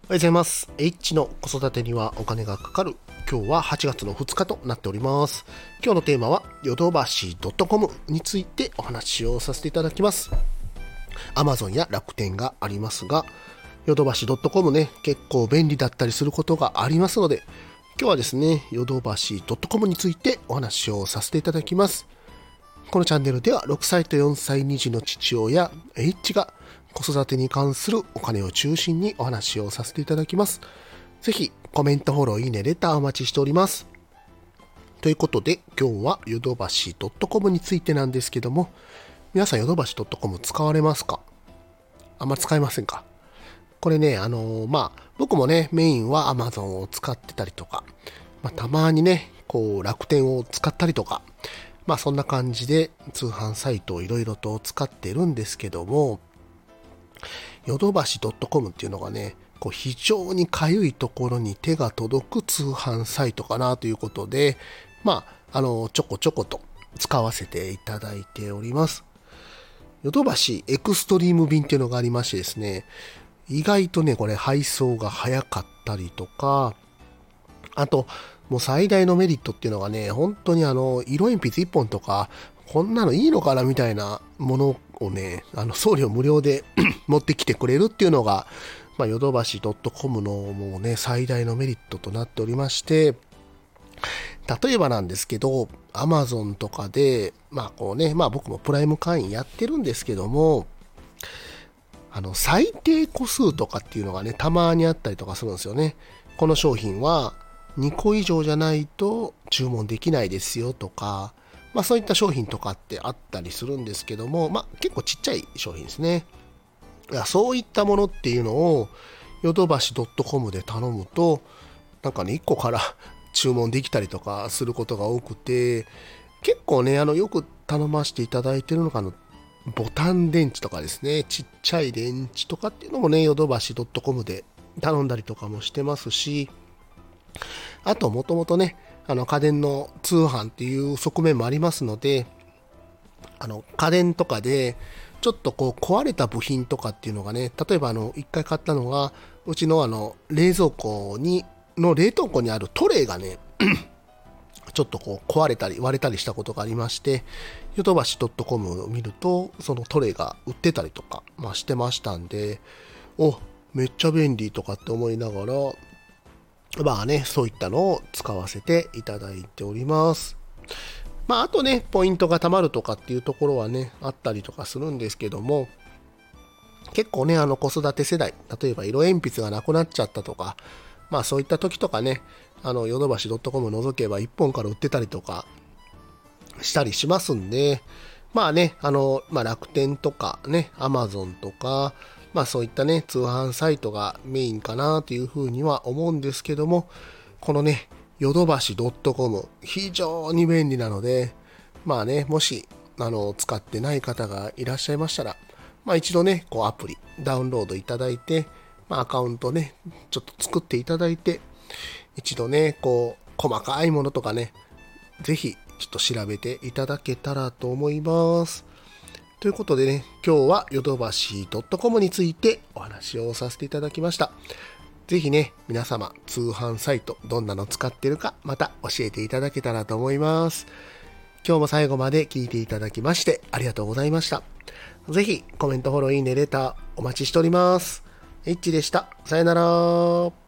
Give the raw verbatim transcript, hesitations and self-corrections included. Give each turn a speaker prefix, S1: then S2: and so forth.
S1: おはようございます。H の子育てにはお金がかかる。今日ははちがつのふつかとなっております。今日のテーマはヨドバシ .com についてお話をさせていただきます。Amazon や楽天がありますが、ヨドバシ .com ね、結構便利だったりすることがありますので、今日はですね、ヨドバシ .com についてお話をさせていただきます。このチャンネルではろくさいとよんさいに児の父親 H が子育てに関するお金を中心にお話をさせていただきます。ぜひコメント、フォロー、いいね、レターお待ちしております。ということで今日はヨドバシ .com についてなんですけども、皆さんヨドバシ .com 使われますか？あんま使いませんか？これね、あのー、まあ僕もねメインは Amazon を使ってたりとか、まあ、たまにねこう楽天を使ったりとか、まあそんな感じで通販サイトをいろいろと使ってるんですけども、ヨドバシ .com っていうのがね、こう非常にかゆいところに手が届く通販サイトかなということで、まあ、あの、ちょこちょこと使わせていただいております。ヨドバシエクストリーム便っていうのがありましてですね、意外とね、これ配送が早かったりとか、あと、もう最大のメリットっていうのがね、本当にあの、色鉛筆いっぽんとか、こんなのいいのかなみたいなものをね、あの送料無料で持ってきてくれるっていうのが、まあ、ヨドバシ .com のもうね、最大のメリットとなっておりまして、例えばなんですけど、Amazon とかで、まあこうね、まあ僕もプライム会員やってるんですけども、あの、最低個数とかっていうのがね、たまにあったりとかするんですよね。この商品はにこ以上じゃないと注文できないですよとか、まあそういった商品とかってあったりするんですけども、まあ結構ちっちゃい商品ですね。そういったものっていうのをヨドバシ .com で頼むと、なんかね、いっこから注文できたりとかすることが多くて、結構ね、あの、よく頼ませていただいてるのが、あの、ボタン電池とかですね、ちっちゃい電池とかっていうのもね、ヨドバシ .com で頼んだりとかもしてますし、あと、もともとね、あの、家電の通販っていう側面もありますので、あの、家電とかで、ちょっとこう壊れた部品とかっていうのがね、例えばあの、一回買ったのが、うちのあの、冷蔵庫に、の冷凍庫にあるトレイがね、ちょっとこう壊れたり割れたりしたことがありまして、ヨドバシ .com を見ると、そのトレイが売ってたりとか、まあ、してましたんで、お、めっちゃ便利とかって思いながら、まあね、そういったのを使わせていただいております。まあ、あとね、ポイントが貯まるとかっていうところはね、あったりとかするんですけども、結構ね、あの子育て世代、例えば色鉛筆がなくなっちゃったとか、まあそういった時とかね、あの、ヨドバシ .com を除けばいっぽんから売ってたりとかしたりしますんで、まあね、あの、まあ楽天とかね、Amazon とか、まあそういったね、通販サイトがメインかなというふうには思うんですけども、このね、ヨドバシ .com 非常に便利なので、まあね、もしあの使ってない方がいらっしゃいましたら、まあ一度ね、こうアプリダウンロードいただいて、まあアカウントね、ちょっと作っていただいて、一度ね、こう細かいものとかね、ぜひちょっと調べていただけたらと思います。ということでね、今日はヨドバシ .com についてお話をさせていただきました。ぜひね、皆様、通販サイト、どんなの使ってるか、また教えていただけたらと思います。今日も最後まで聞いていただきまして、ありがとうございました。ぜひ、コメント、フォロー、いいね、レター、お待ちしております。エッチでした。さよなら。